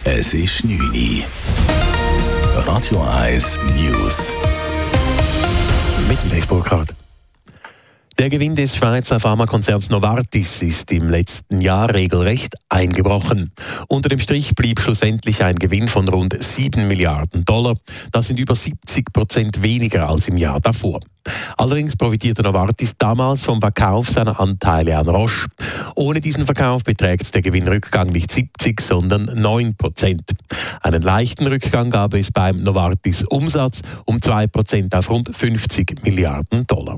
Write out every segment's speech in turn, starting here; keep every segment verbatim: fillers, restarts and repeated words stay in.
Es ist neun Uhr. Radio eins News. Mit dem Dave Burkhardt. Der Gewinn des Schweizer Pharmakonzerns Novartis ist im letzten Jahr regelrecht eingebrochen. Unter dem Strich blieb schlussendlich ein Gewinn von rund sieben Milliarden Dollar. Das sind über siebzig Prozent weniger als im Jahr davor. Allerdings profitierte Novartis damals vom Verkauf seiner Anteile an Roche. Ohne diesen Verkauf beträgt der Gewinnrückgang nicht siebzig, sondern neun Prozent. Einen leichten Rückgang gab es beim Novartis Umsatz um zwei Prozent auf rund fünfzig Milliarden Dollar.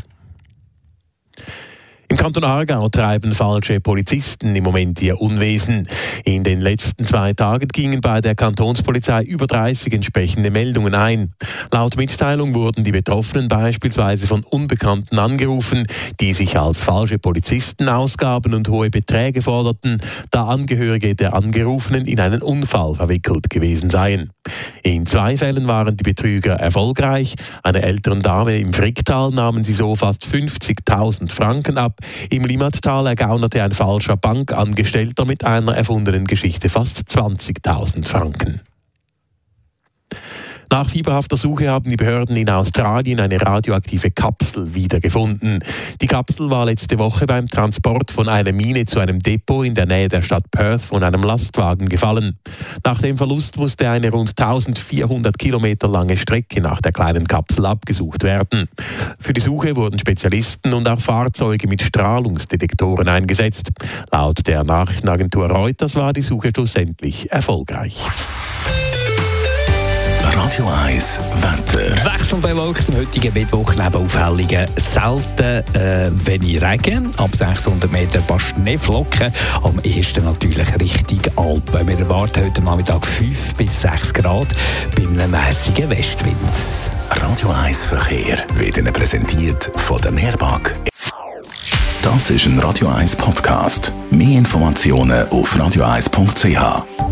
Im Kanton Aargau treiben falsche Polizisten im Moment ihr Unwesen. In den letzten zwei Tagen gingen bei der Kantonspolizei über dreißig entsprechende Meldungen ein. Laut Mitteilung wurden die Betroffenen beispielsweise von Unbekannten angerufen, die sich als falsche Polizisten ausgaben und hohe Beträge forderten, da Angehörige der Angerufenen in einen Unfall verwickelt gewesen seien. In zwei Fällen waren die Betrüger erfolgreich. Einer älteren Dame im Fricktal nahmen sie so fast fünfzigtausend Franken ab. Im Limmattal ergaunerte ein falscher Bankangestellter mit einer erfundenen Geschichte fast zwanzigtausend Franken. Nach fieberhafter Suche haben die Behörden in Australien eine radioaktive Kapsel wiedergefunden. Die Kapsel war letzte Woche beim Transport von einer Mine zu einem Depot in der Nähe der Stadt Perth von einem Lastwagen gefallen. Nach dem Verlust musste eine rund eintausendvierhundert Kilometer lange Strecke nach der kleinen Kapsel abgesucht werden. Für die Suche wurden Spezialisten und auch Fahrzeuge mit Strahlungsdetektoren eingesetzt. Laut der Nachrichtenagentur Reuters war die Suche schlussendlich erfolgreich. Radio eins Wetter. Wechselnd bewölkt am heutigen Mittwoch neben Aufhellungen selten äh, wenig Regen. Ab sechshundert Meter ein paar Schneeflocken. Am ehesten natürlich Richtung Alpen. Wir erwarten heute Nachmittag fünf bis sechs Grad bei einem mässigen Westwind. Radio eins Verkehr wird Ihnen präsentiert von der Mehrbank. Das ist ein Radio eins Podcast. Mehr Informationen auf radio eins punkt c h.